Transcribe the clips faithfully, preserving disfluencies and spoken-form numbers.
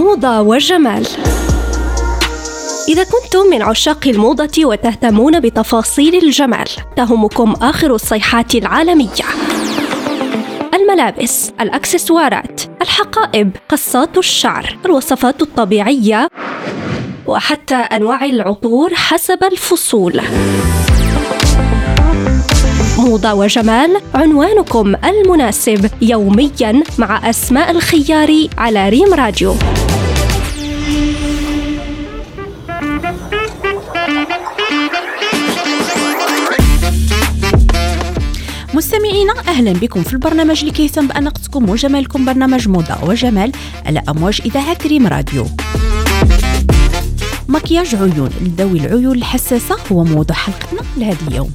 موضة وجمال. إذا كنتم من عشاق الموضة وتهتمون بتفاصيل الجمال، تهمكم آخر الصيحات العالمية: الملابس، الأكسسوارات، الحقائب، قصات الشعر، الوصفات الطبيعية، وحتى أنواع العطور حسب الفصول. موضة وجمال، عنوانكم المناسب يومياً مع أسماء الخياري على ريم راديو. مستمعينا، أهلا بكم في البرنامج اللي كيهتم بأناقتكم وجمالكم، برنامج موضة وجمال على أمواج إذاعة ريم راديو. مكياج عيون لذوي العيون الحساسة هو موضوع حلقتنا لهذا اليوم.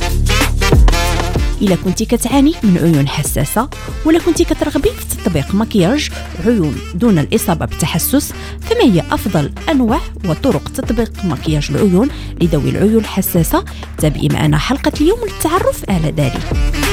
إلا كنتي كتعاني من عيون حساسة ولا كنتي كترغبي في تطبيق مكياج عيون دون الإصابة بالتحسس، فما هي أفضل أنواع وطرق تطبيق مكياج العيون لذوي العيون الحساسة؟ تابعي معنا حلقة اليوم للتعرف على ذلك.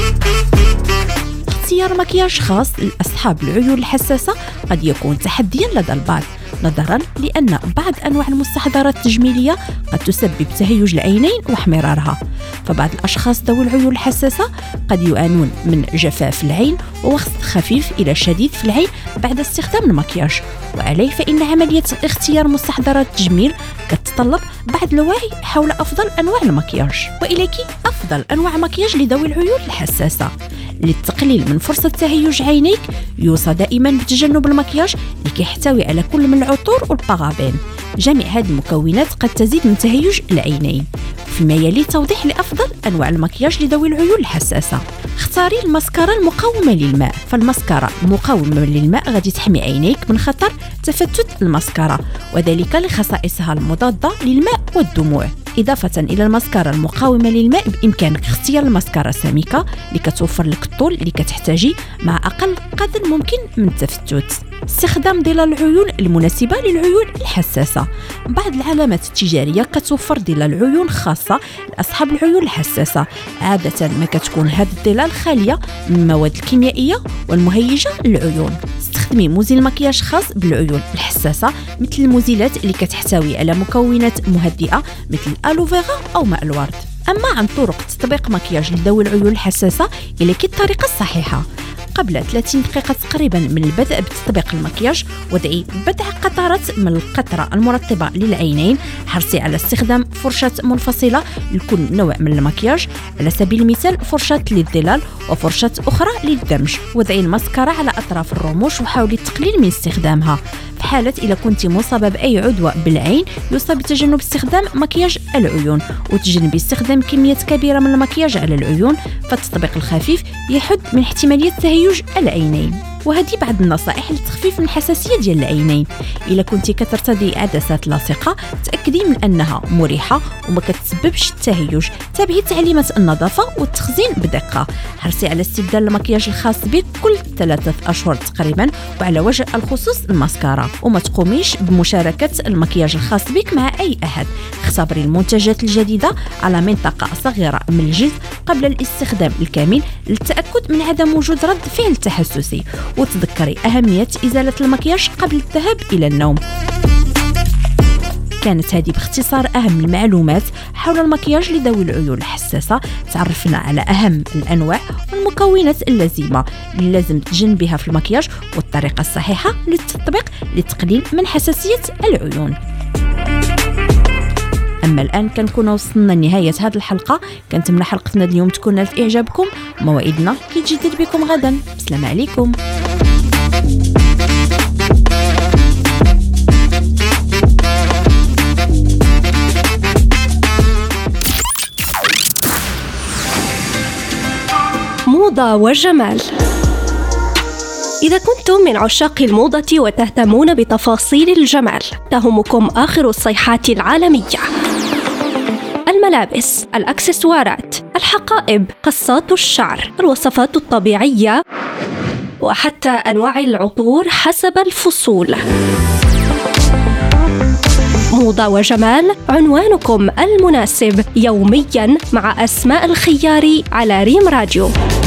اختيار مكياج خاص لأصحاب العيون الحساسة قد يكون تحديا لدى البعض، نظرا لأن بعض أنواع المستحضرات التجميلية قد تسبب تهيج العينين واحمرارها، فبعض الأشخاص ذوي العيون الحساسة قد يعانون من جفاف العين ووخز خفيف إلى شديد في العين بعد استخدام المكياج، وعليه فإن عملية اختيار مستحضرات التجميل تتطلب بعض الوعي حول أفضل أنواع المكياج. وإليك أفضل أنواع مكياج لذوي العيون الحساسة. للتقليل من فرصة تهيج عينيك يوصى دائما بتجنب المكياج اللي كيحتوي على كل من العطور والبارابين. جميع هذه المكونات قد تزيد من تهيج العينين. فيما يلي توضيح لأفضل أنواع المكياج لذوي العيون الحساسة. اختاري الماسكارا المقاومة للماء، فالماسكارا المقاومة للماء غادي تحمي عينيك من خطر تفتت الماسكارا، وذلك لخصائصها المضادة للماء والدموع. إضافة إلى الماسكارا المقاومة للماء، بإمكانك اختيار الماسكارا السميكة اللي كتوفر لك الطول اللي كتحتاجي مع أقل قدر ممكن من التفتت. استخدام ظلال العيون المناسبة للعيون الحساسة. بعض العلامات التجارية كتوفر ظلال عيون خاصة لأصحاب العيون الحساسة. عادة ما كتكون هذه الظلال خالية من المواد الكيميائية والمهيجة للعيون. استخدمي مزيل مكياج خاص بالعيون الحساسة مثل المزيلات اللي كتحتوي على مكونات مهدئة مثل الألوفيرا أو ماء الورد. أما عن طرق تطبيق مكياج لذوي العيون الحساسة، إليك الطريقة الصحيحة. قبل ثلاثين دقيقة تقريبا من البدء بتطبيق المكياج، وضعي بضع قطرات من القطرة المرطبة للعينين. حرصي على استخدام فرشاة منفصلة لكل نوع من المكياج، على سبيل المثال فرشاة للظلال وفرشاة أخرى للدمج. وضعي الماسكارا على أطراف الرموش وحاولي التقليل من استخدامها. في حالة إذا كنت مصابة بأي عدوى بالعين، يوصى بتجنب استخدام مكياج العيون، وتجنبي استخدام كميات كبيرة من المكياج على العيون، فالتطبيق الخفيف يحد من احتمالية تهيج العينين. وهذه بعض النصائح للتخفيف من الحساسية ديال العينين. إلا كنتي كترتدي عدسات لاصقة، تأكدي من أنها مريحة وما كتسببش التهيج. تابعي تعليمات النظافة والتخزين بدقة. حرصي على استبدال المكياج الخاص بك كل ثلاثة أشهر تقريبا، وعلى وجه الخصوص الماسكارا، وما تقوميش بمشاركة المكياج الخاص بك مع أي أحد. اختبري المنتجات الجديدة على منطقة صغيرة من الجلد قبل الاستخدام الكامل للتأكد من عدم وجود رد فعل تحسسي، وتذكري أهمية إزالة المكياج قبل الذهاب إلى النوم. كانت هذه باختصار أهم المعلومات حول المكياج لذوي العيون الحساسة. تعرفنا على أهم الأنواع والمكونات اللازمة اللي لازم تجنبها في المكياج، والطريقة الصحيحة للتطبيق لتقليل من حساسية العيون. أما الآن كنكون وصلنا لنهاية هذه الحلقة. كنتمنى حلقتنا اليوم تكون نالت إعجابكم. موعدنا كيتجدد بكم غدا. السلام عليكم. موضة وجمال. إذا كنتم من عشاق الموضة وتهتمون بتفاصيل الجمال، تهمكم آخر الصيحات العالمية: الملابس، الأكسسوارات، الحقائب، قصات الشعر، الوصفات الطبيعية، وحتى أنواع العطور حسب الفصول. موضة وجمال، عنوانكم المناسب يوميا مع أسماء الخياري على ريم راديو.